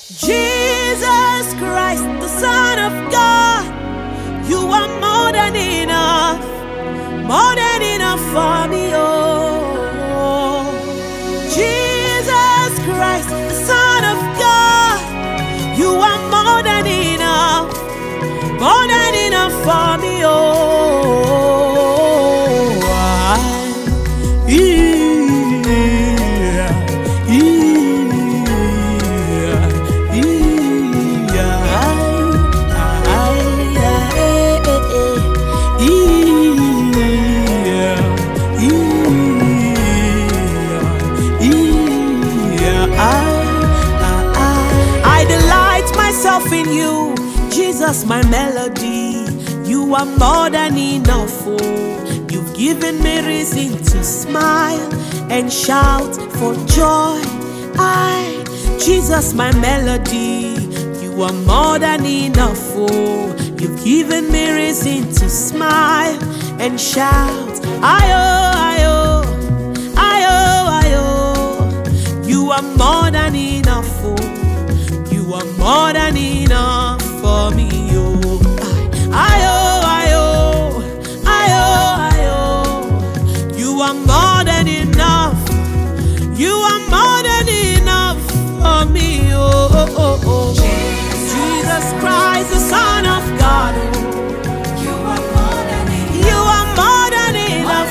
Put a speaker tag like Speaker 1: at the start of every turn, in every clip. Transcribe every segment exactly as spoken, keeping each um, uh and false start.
Speaker 1: Jesus Christ, the Son of God, you are more than enough, more than enough for me, oh. Jesus Christ, the Son of God, you are more than enough, more than enough for me, oh. I, in you, Jesus, my melody. You are more than enough, oh. You've given me reason to smile and shout for joy. I, Jesus, my melody. You are more than enough, oh. You've given me reason to smile and shout. Ayo, ayo, ayo, ayo. You are more than enough, oh. You are more than enough for me, oh. Ayo, ayo, ayo, ayo. You are more than enough. You are more than enough for me, oh, oh, oh, oh. Jesus, Jesus Christ, the Son of God, oh. You are more than enough. You are more than enough.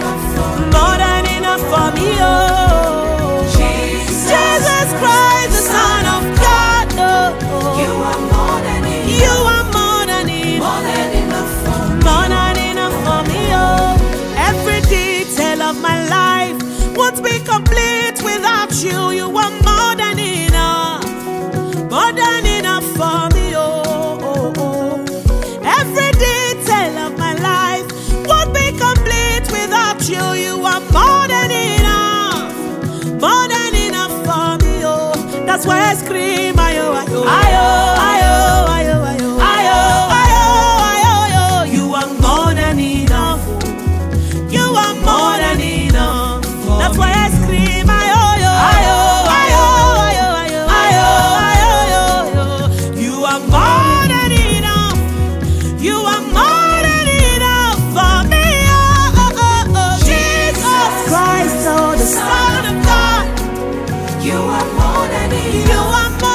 Speaker 1: More than enough for me, oh. Jesus, Jesus Christ, the Son of God. You are more than enough. You are more than enough. More than enough for me. More than enough for me, oh. Every detail of my life won't be complete without you. You are more than enough. More than enough for me, oh, oh, oh. Every detail of my life won't be complete without you. You are more than enough. More than enough for me, oh. That's why I scream, ayo, ayo, ayo, ayo, ayo, ayo, ayo, ayo, ayo. You are more than enough. You are more than enough. That's why I scream, ayo, ayo, ayo, ayo, ayo, ayo, ayo, ayo. You are more than enough. You are more than enough for me, oh, oh, oh, oh. Jesus Christ, oh, the Son of God. You are more than enough. You are more